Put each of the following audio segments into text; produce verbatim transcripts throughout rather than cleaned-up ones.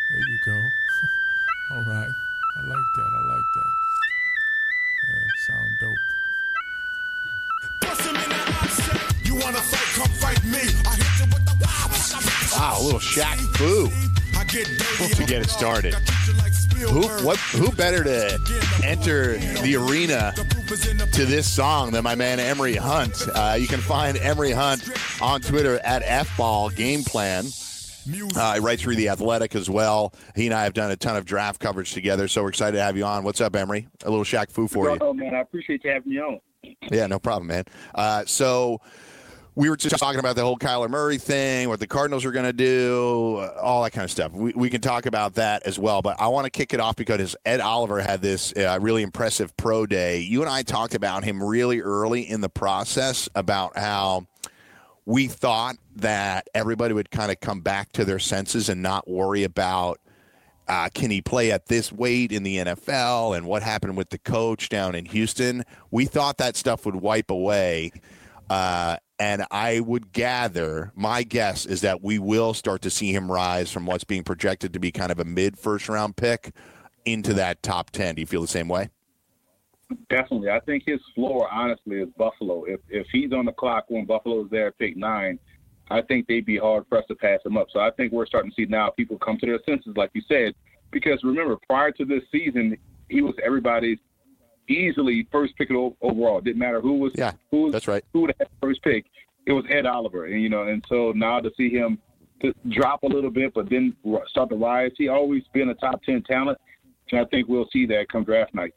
There you go. All right. I like that. I like that. Yeah, sound dope. You wanna fight, come fight me. I hit you with the wow, a little Shaq Fu to get it started. Who what? Who better to enter the arena to this song than my man Emery Hunt? Uh, you can find Emery Hunt on Twitter at F Ball Game Plan. Uh, he writes for The Athletic as well. He and I have done a ton of draft coverage together, so we're excited to have you on. What's up, Emery? A little Shaq Fu for you. Oh, man, I appreciate you having me on. Yeah, no problem, man. Uh, so we were just talking about the whole Kyler Murray thing, what the Cardinals are going to do, all that kind of stuff. We, we can talk about that as well, but I want to kick it off because Ed Oliver had this uh, really impressive pro day. You and I talked about him really early in the process about how we thought that everybody would kind of come back to their senses and not worry about uh, can he play at this weight in the N F L and what happened with the coach down in Houston. We thought that stuff would wipe away. Uh, and I would gather, my guess is that we will start to see him rise from what's being projected to be kind of a mid-first round pick into that top ten. Do you feel the same way? Definitely. I think his floor, honestly, is Buffalo. If if he's on the clock when Buffalo's there at pick nine, I think they'd be hard-pressed to pass him up. So I think we're starting to see now people come to their senses, like you said, because remember, prior to this season, he was everybody's easily first pick overall. It didn't matter who was yeah, who was, that's right. who would have first pick. It was Ed Oliver, and you know, and so now to see him to drop a little bit, but then start to rise, he always been a top ten talent, and I think we'll see that come draft night.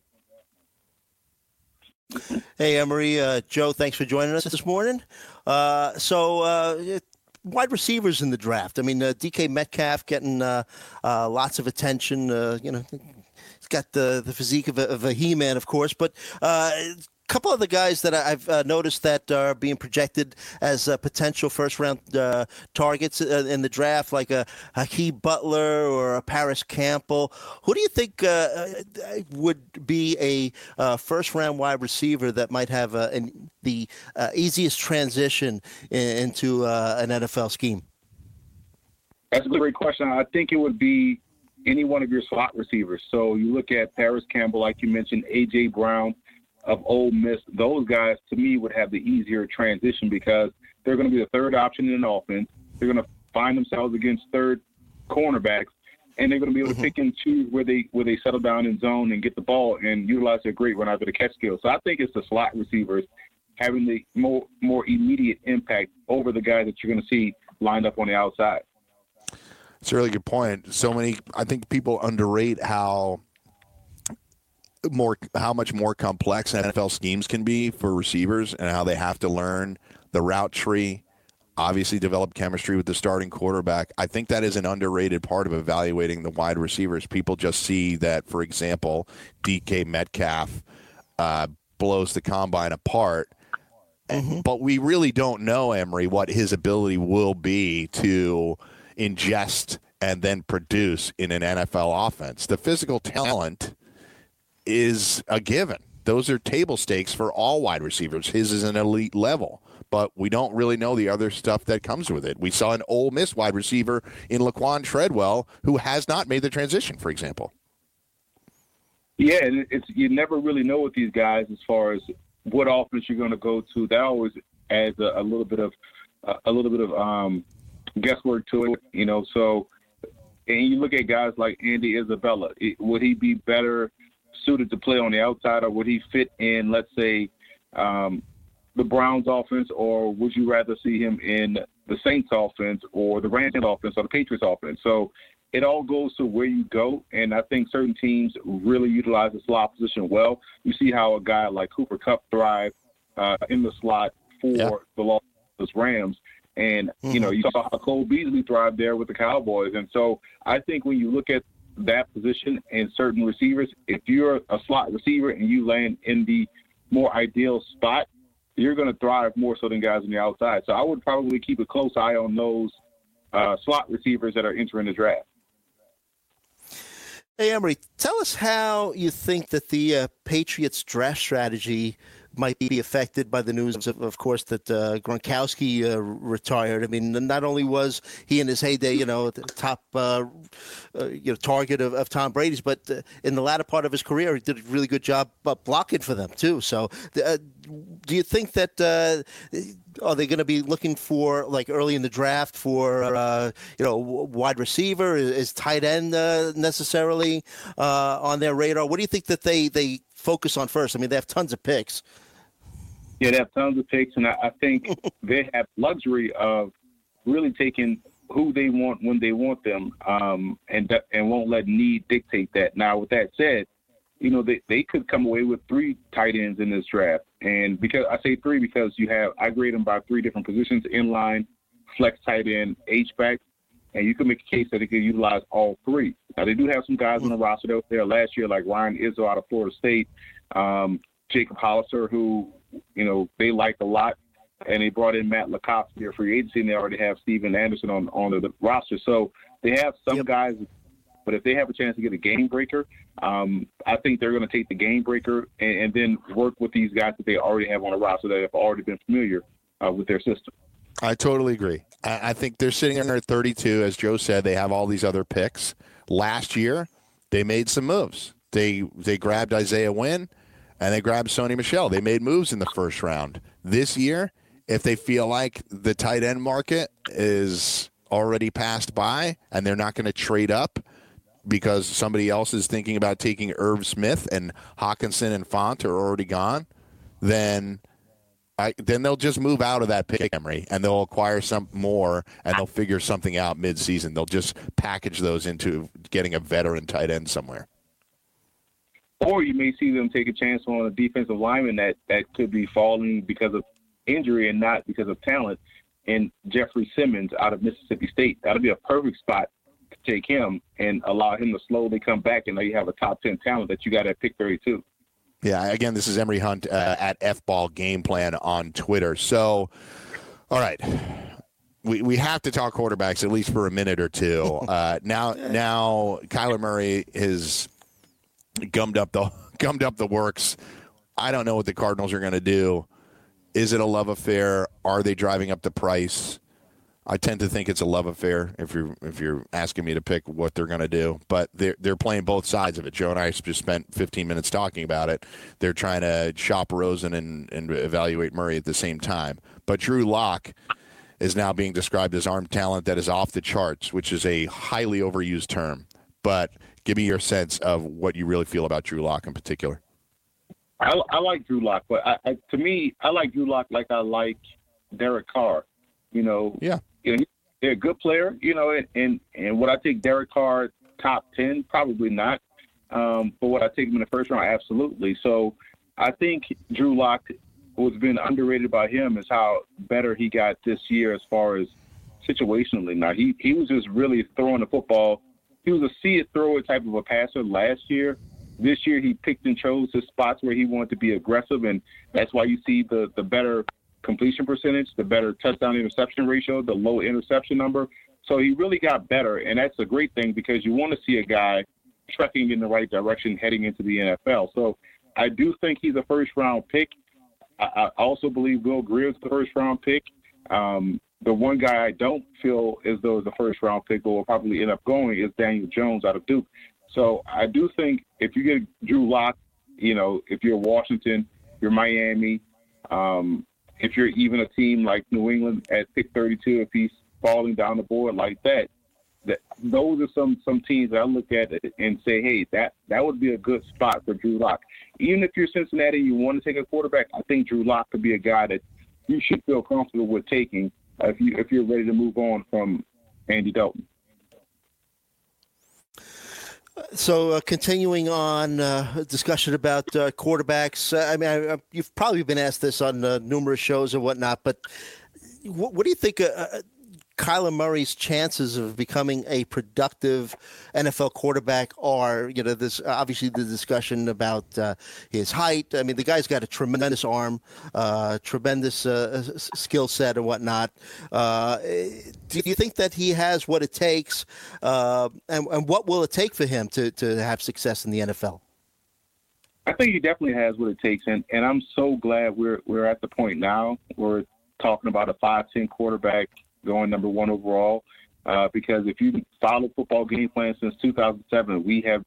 Hey, Emery, uh, Joe, thanks for joining us this morning. Uh, so, uh, wide receivers in the draft. I mean, uh, D K Metcalf getting uh, uh, lots of attention. Uh, you know, he's got the the physique of a, of a He-Man, of course, but. Uh, A couple of the guys that I've uh, noticed that are being projected as uh, potential first-round uh, targets uh, in the draft, like a Hakeem Butler or a Paris Campbell. Who do you think uh, would be a uh, first-round wide receiver that might have uh, an, the uh, easiest transition in, into uh, an N F L scheme? That's a great question. I think it would be any one of your slot receivers. So you look at Paris Campbell, like you mentioned, A J. Brown of Ole Miss. Those guys, to me, would have the easier transition because they're going to be the third option in an offense. They're going to find themselves against third cornerbacks, and they're going to be able to pick and choose where they where they settle down in zone and get the ball and utilize their great run after the catch skills. So I think it's the slot receivers having the more more immediate impact over the guys that you're going to see lined up on the outside. It's a really good point. So many, I think people underrate how more how much more complex N F L schemes can be for receivers and how they have to learn the route tree, obviously develop chemistry with the starting quarterback. I think that is an underrated part of evaluating the wide receivers. People just see that, for example, D K Metcalf uh, blows the combine apart, mm-hmm. but we really don't know, Emery, what his ability will be to ingest and then produce in an N F L offense. The physical talent is a given. Those are table stakes for all wide receivers. His is an elite level, but we don't really know the other stuff that comes with it. We saw an Ole Miss wide receiver in Laquan Treadwell who has not made the transition, for example. Yeah, and it's you never really know with these guys as far as what offense you're going to go to. That always adds a, a little bit of uh, a little bit of um, guesswork to it, you know. So, and you look at guys like Andy Isabella. It, would he be better suited to play on the outside, or would he fit in, let's say, um, the Browns offense, or would you rather see him in the Saints offense or the Rams offense or the Patriots offense? So it all goes to where you go, and I think certain teams really utilize the slot position well. You see how a guy like Cooper Kupp thrived uh, in the slot for yeah. the Los Angeles Rams, and mm-hmm. you know you saw how Cole Beasley thrived there with the Cowboys. And so I think when you look at that position and certain receivers, if you're a slot receiver and you land in the more ideal spot, you're going to thrive more so than guys on the outside. So I would probably keep a close eye on those uh, slot receivers that are entering the draft. Hey, Emery, tell us how you think that the uh, Patriots draft strategy might be affected by the news, of, of course, that uh, Gronkowski uh, retired. I mean, not only was he in his heyday, you know, the top uh, uh, you know target of, of Tom Brady's, but uh, in the latter part of his career, he did a really good job uh, blocking for them too. So, uh, do you think that uh, are they going to be looking for, like, early in the draft for uh, you know wide receiver? Is, is tight end uh, necessarily uh, on their radar? What do you think that they they focus on first? I mean, they have tons of picks. Yeah, they have tons of picks, and I, I think they have luxury of really taking who they want when they want them, um, and and won't let need dictate that. Now, with that said, you know, they, they could come away with three tight ends in this draft. And because I say three because you have, I grade them by three different positions: inline, flex tight end, H-back, and you can make a case that they could utilize all three. Now, they do have some guys on the roster that were there last year, like Ryan Izzo out of Florida State, um, Jacob Hollister, who, you know, they like a lot. And they brought in Matt Lacoste, their free agency, and they already have Steven Anderson on, on the roster. So they have some yep. guys, but if they have a chance to get a game breaker, um, I think they're going to take the game breaker and, and then work with these guys that they already have on the roster that have already been familiar uh, with their system. I totally agree. I, I think they're sitting there at thirty-two. As Joe said, they have all these other picks. Last year, they made some moves. They they grabbed Isaiah Wynn, and they grabbed Sony Michel. They made moves in the first round. This year, if they feel like the tight end market is already passed by and they're not going to trade up because somebody else is thinking about taking Irv Smith and Hawkinson and Font are already gone, then I, then they'll just move out of that pick, Emery, and they'll acquire some more, and they'll figure something out mid-season. They'll just package those into getting a veteran tight end somewhere. Or you may see them take a chance on a defensive lineman that, that could be falling because of injury and not because of talent, and Jeffrey Simmons out of Mississippi State. That'll be a perfect spot to take him and allow him to slowly come back, and now you have a top ten talent that you got at pick thirty-two. Yeah, again, this is Emery Hunt uh, at F Ball Game Plan on Twitter. So, all right, we we have to talk quarterbacks at least for a minute or two. Uh, now, now Kyler Murray has gummed up the gummed up the works. I don't know what the Cardinals are going to do. Is it a love affair? Are they driving up the price? I tend to think it's a love affair if you're if you're asking me to pick what they're going to do. But they're, they're playing both sides of it. Joe and I just spent fifteen minutes talking about it. They're trying to shop Rosen and, and evaluate Murray at the same time. But Drew Lock is now being described as arm talent that is off the charts, which is a highly overused term. But give me your sense of what you really feel about Drew Lock in particular. I, I like Drew Lock, but I, I, to me, I like Drew Lock like I like Derek Carr. You know, yeah, you know, they're a good player. You know, and and, and would I take Derek Carr top ten? Probably not. Um, but would I take him in the first round? Absolutely. So I think Drew Lock, what's been underrated by him is how better he got this year as far as situationally. Now he he was just really throwing the football. He was a see it, throw it type of a passer last year. This year, he picked and chose his spots where he wanted to be aggressive, and that's why you see the, the better completion percentage, the better touchdown-interception ratio, the low interception number. So he really got better, and that's a great thing because you want to see a guy trekking in the right direction heading into the N F L. So I do think he's a first-round pick. I, I also believe Will Greer is the first-round pick. Um, the one guy I don't feel as though is a first-round pick but will probably end up going is Daniel Jones out of Duke. So I do think if you get Drew Lock, you know, if you're Washington, you're Miami, um, if you're even a team like New England at pick thirty-two, if he's falling down the board like that, that those are some some teams that I look at and say, hey, that, that would be a good spot for Drew Lock. Even if you're Cincinnati and you want to take a quarterback, I think Drew Lock could be a guy that you should feel comfortable with taking uh, if you if you're ready to move on from Andy Dalton. So uh, continuing on uh, discussion about uh, quarterbacks, uh, I mean, I, I, you've probably been asked this on uh, numerous shows and whatnot, but what, what do you think uh, uh, Kyler Murray's chances of becoming a productive N F L quarterback are? You know, there's obviously the discussion about uh, his height. I mean, the guy's got a tremendous arm, uh, tremendous uh, skill set and whatnot. Uh, do you think that he has what it takes, uh, and, and what will it take for him to, to have success in the N F L? I think he definitely has what it takes, and, and I'm so glad we're we're at the point now where we're talking about a five ten quarterback going number one overall. Uh, because if you follow football game plan since two thousand seven, we have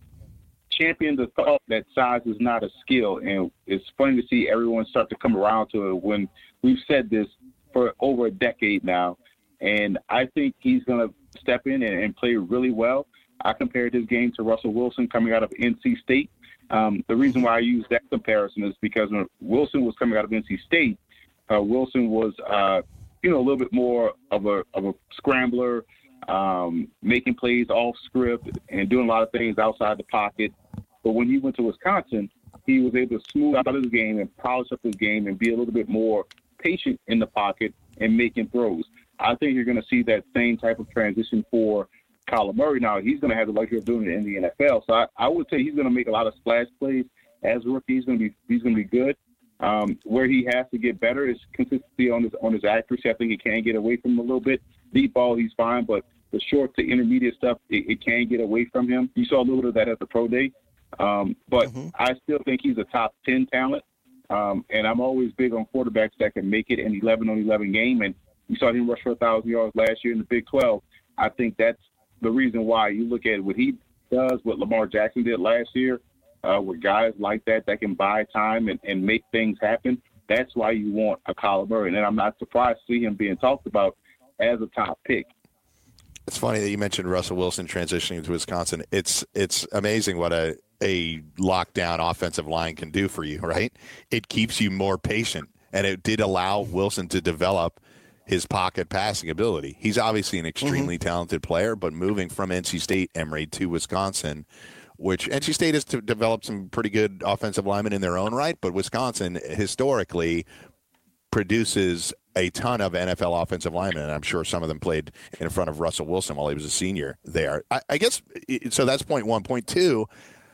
championed the thought that size is not a skill, and it's funny to see everyone start to come around to it when we've said this for over a decade now. And I think he's going to step in and, and play really well. I compared his game to Russell Wilson coming out of N C State. Um, the reason why I use that comparison is because when Wilson was coming out of N C State, uh, Wilson was, uh, you know, a little bit more of a of a scrambler, um, making plays off script and doing a lot of things outside the pocket. But when he went to Wisconsin, he was able to smooth out his game and polish up his game and be a little bit more patient in the pocket and making throws. I think you're going to see that same type of transition for Kyler Murray. Now, he's going to have the luxury of doing it in the N F L. So I, I would say he's going to make a lot of splash plays as a rookie. He's going to be he's going to be good. Um, where he has to get better is consistency on his on his accuracy. I think he can get away from him a little bit. Deep ball, he's fine, but the short to intermediate stuff, it, it can get away from him. You saw a little bit of that at the pro day. Um, but mm-hmm. I still think he's a top ten talent. Um, and I'm always big on quarterbacks that can make it an eleven on eleven game. And you saw him rush for one thousand yards last year in the Big twelve. I think that's the reason why you look at what he does, what Lamar Jackson did last year, uh, with guys like that that can buy time and, and make things happen. That's why you want a Kyler Murray. And I'm not surprised to see him being talked about as a top pick. It's funny that you mentioned Russell Wilson transitioning to Wisconsin. It's it's amazing what a, a lockdown offensive line can do for you, right? It keeps you more patient, and it did allow Wilson to develop his pocket passing ability. He's obviously an extremely mm-hmm. talented player, but moving from N C State, Emory, to Wisconsin, which N C State has to develop some pretty good offensive linemen in their own right, but Wisconsin historically produces a ton of N F L offensive linemen, and I'm sure some of them played in front of Russell Wilson while he was a senior there. I, I guess, so that's point one. Point two,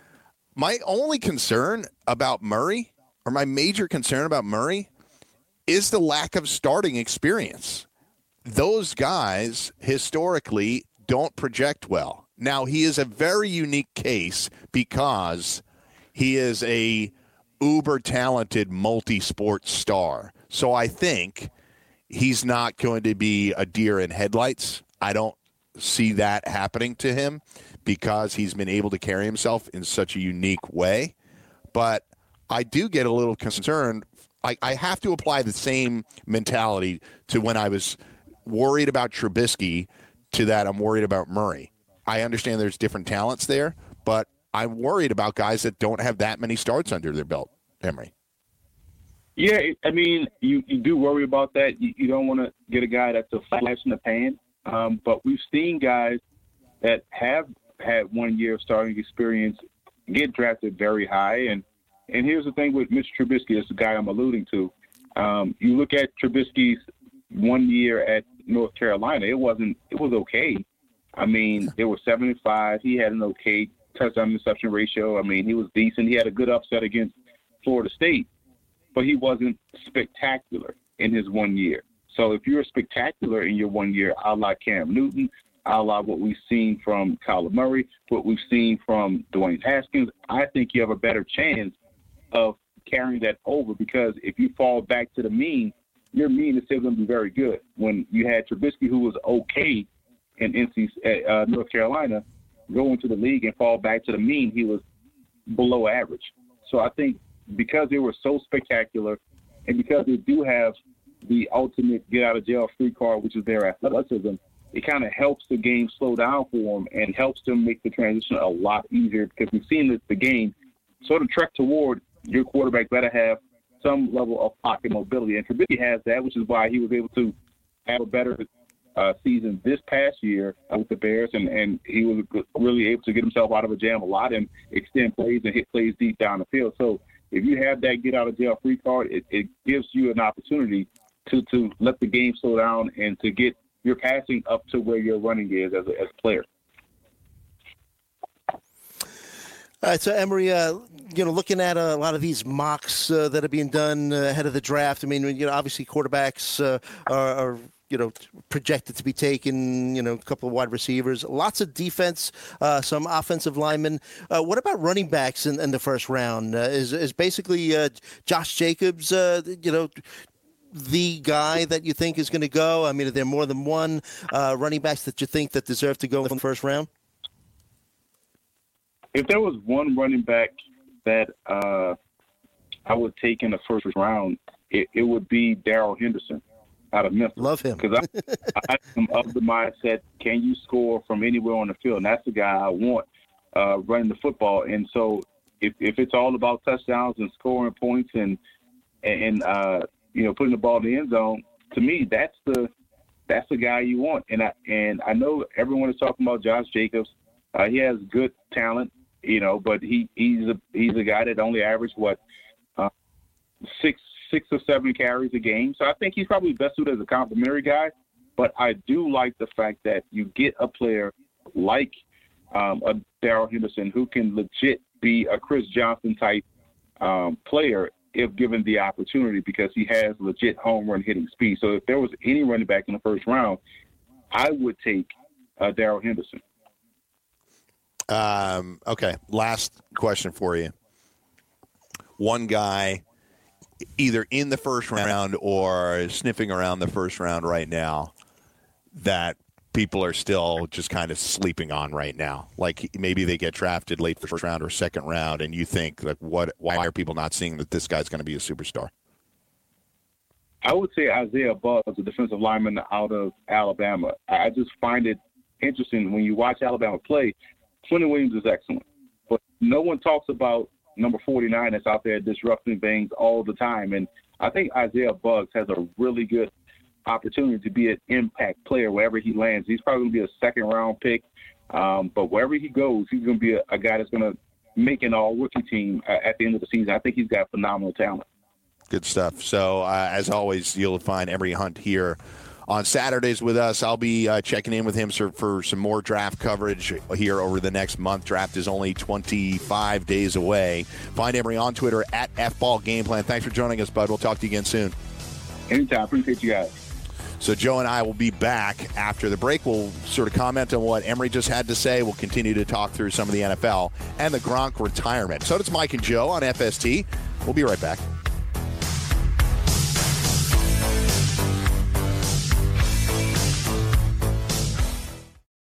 my only concern about Murray, or my major concern about Murray, is the lack of starting experience. Those guys historically don't project well. Now, he is a very unique case because he is a uber-talented multi-sport star. So I think he's not going to be a deer in headlights. I don't see that happening to him because he's been able to carry himself in such a unique way. But I do get a little concerned. I, I have to apply the same mentality to when I was worried about Trubisky to that I'm worried about Murray. I understand there's different talents there, but I'm worried about guys that don't have that many starts under their belt, Emory. Yeah, I mean, you, you do worry about that. You, you don't want to get a guy that's a flash in the pan. Um, but we've seen guys that have had one year of starting experience get drafted very high. And, and here's the thing with Mitch Trubisky, that's the guy I'm alluding to. Um, you look at Trubisky's one year at North Carolina, it wasn't – it was okay. I mean, it was seventy-five. He had an okay touchdown-interception ratio. I mean, he was decent. He had a good upset against Florida State. But he wasn't spectacular in his one year. So if you're spectacular in your one year, a la Cam Newton, a la what we've seen from Kyler Murray, what we've seen from Dwayne Haskins, I think you have a better chance of carrying that over because if you fall back to the mean, your mean is still going to be very good. When you had Trubisky, who was okay in N C, uh, North Carolina, go into the league and fall back to the mean, he was below average. So I think because they were so spectacular and because they do have the ultimate get-out-of-jail-free card, which is their athleticism, it kind of helps the game slow down for them and helps them make the transition a lot easier because we've seen that the game sort of trek toward your quarterback better have some level of pocket mobility. And Trubisky has that, which is why he was able to have a better uh, season this past year with the Bears, and, and he was really able to get himself out of a jam a lot and extend plays and hit plays deep down the field. So if you have that get-out-of-jail-free card, it, it gives you an opportunity to, to let the game slow down and to get your passing up to where your running is as a, as a player. All right, so Emory, uh, you know, looking at a lot of these mocks uh, that are being done uh, ahead of the draft, I mean, you know, obviously quarterbacks uh, are, are you know, projected to be taken, you know, a couple of wide receivers, lots of defense, uh, some offensive linemen. Uh, what about running backs in, in the first round? Uh, is, is basically uh, Josh Jacobs, uh, you know, the guy that you think is going to go? I mean, are there more than one uh, running backs that you think that deserve to go in the first round? If there was one running back that uh, I would take in the first round, it, it would be Darrell Henderson out of Memphis. Love him. Because I, I am of the mindset, can you score from anywhere on the field? And that's the guy I want uh, running the football. And so if, if it's all about touchdowns and scoring points and, and uh, you know, putting the ball in the end zone, to me, that's the that's the guy you want. And I, and I know everyone is talking about Josh Jacobs. Uh, he has good talent, you know, but he, he's a he's a guy that only averaged, what, uh, six six or seven carries a game. So I think he's probably best suited as a complimentary guy. But I do like the fact that you get a player like um, a Darrell Henderson who can legit be a Chris Johnson type um, player if given the opportunity, because he has legit home run hitting speed. So if there was any running back in the first round, I would take uh, Darrell Henderson. Um, okay, last question for you. One guy either in the first round or sniffing around the first round right now that people are still just kind of sleeping on right now. Like maybe they get drafted late first round or second round, and you think, like, what? Why are people not seeing that this guy's going to be a superstar? I would say Isaiah Buggs, the defensive lineman out of Alabama. I just find it interesting when you watch Alabama play. Quentin Williams is excellent, but no one talks about number forty-nine that's out there disrupting things all the time. And I think Isaiah Buggs has a really good opportunity to be an impact player wherever he lands. He's probably going to be a second-round pick, um, but wherever he goes, he's going to be a, a guy that's going to make an all-rookie team uh, at the end of the season. I think he's got phenomenal talent. Good stuff. So, uh, as always, you'll find Emory Hunt here on Saturdays with us. I'll be uh, checking in with him for, for some more draft coverage here over the next month. Draft is only twenty-five days away. Find Emory on Twitter at F Ball Game Plan. Thanks for joining us, bud. We'll talk to you again soon. Anytime. Appreciate you guys. So Joe and I will be back after the break. We'll sort of comment on what Emory just had to say. We'll continue to talk through some of the N F L and the Gronk retirement. So does Mike and Joe on F S T. We'll be right back.